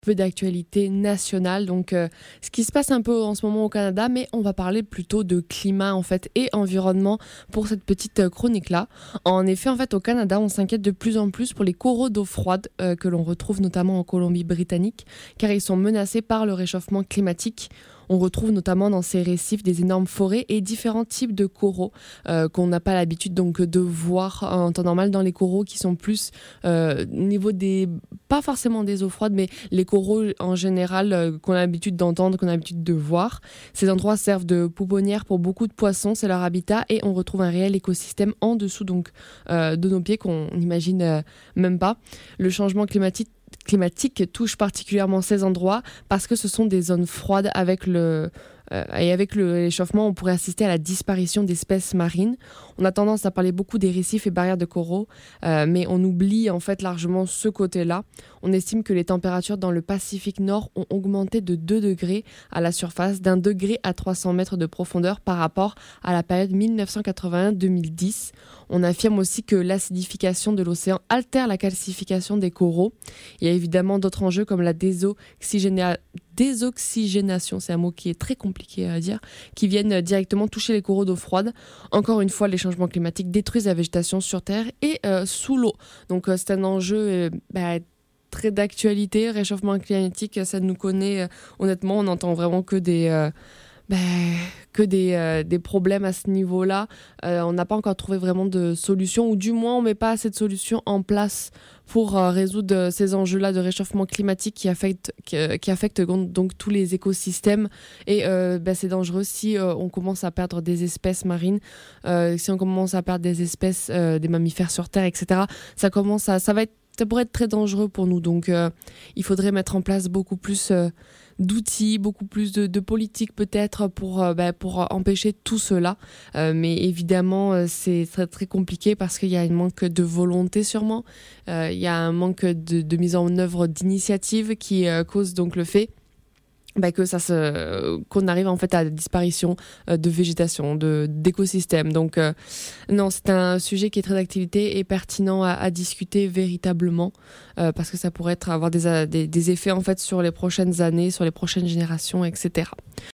Peu d'actualité nationale, donc ce qui se passe un peu en ce moment au Canada, mais on va parler plutôt de climat en fait et environnement pour cette petite chronique-là. En effet, en fait, au Canada, on s'inquiète de plus en plus pour les coraux d'eau froide que l'on retrouve notamment en Colombie-Britannique, car ils sont menacés par le réchauffement climatique. On retrouve notamment dans ces récifs des énormes forêts et différents types de coraux qu'on n'a pas l'habitude donc de voir en temps normal dans les coraux qui sont plus au niveau des, pas forcément des eaux froides, mais les coraux en général qu'on a l'habitude d'entendre, qu'on a l'habitude de voir. Ces endroits servent de pouponnière pour beaucoup de poissons, c'est leur habitat et on retrouve un réel écosystème en dessous donc de nos pieds qu'on n'imagine même pas. Le changement climatique touche particulièrement ces endroits parce que ce sont des zones froides et avec le réchauffement, on pourrait assister à la disparition d'espèces marines. On a tendance à parler beaucoup des récifs et barrières de coraux, mais on oublie en fait largement ce côté-là. On estime que les températures dans le Pacifique Nord ont augmenté de 2 degrés à la surface, d'1 degré à 300 mètres de profondeur par rapport à la période 1981-2010. On affirme aussi que l'acidification de l'océan altère la calcification des coraux. Il y a évidemment d'autres enjeux comme la désoxygénation, c'est un mot qui est très compliqué à dire, qui viennent directement toucher les coraux d'eau froide. Encore une fois, les changements climatiques détruisent la végétation sur Terre et sous l'eau. Donc c'est un enjeu très d'actualité. Réchauffement climatique, ça nous connaît. Honnêtement, on n'entend vraiment que des problèmes à ce niveau-là. On n'a pas encore trouvé vraiment de solution, ou du moins on ne met pas assez de solutions en place pour résoudre ces enjeux-là de réchauffement climatique qui affectent donc tous les écosystèmes. Et c'est dangereux si on commence à perdre des espèces marines, si on commence à perdre des espèces, des mammifères sur Terre, etc. Ça pourrait être très dangereux pour nous. Donc il faudrait mettre en place beaucoup plus d'outils, beaucoup plus de politiques peut-être pour empêcher tout cela. Mais évidemment, c'est très, très compliqué parce qu'il y a un manque de volonté sûrement. Il y a un manque de mise en œuvre d'initiatives qui cause donc le fait qu'on arrive en fait à la disparition de végétation, d'écosystèmes. Donc non, c'est un sujet qui est très d'actualité et pertinent à discuter véritablement parce que ça pourrait avoir des effets en fait sur les prochaines années, sur les prochaines générations, etc.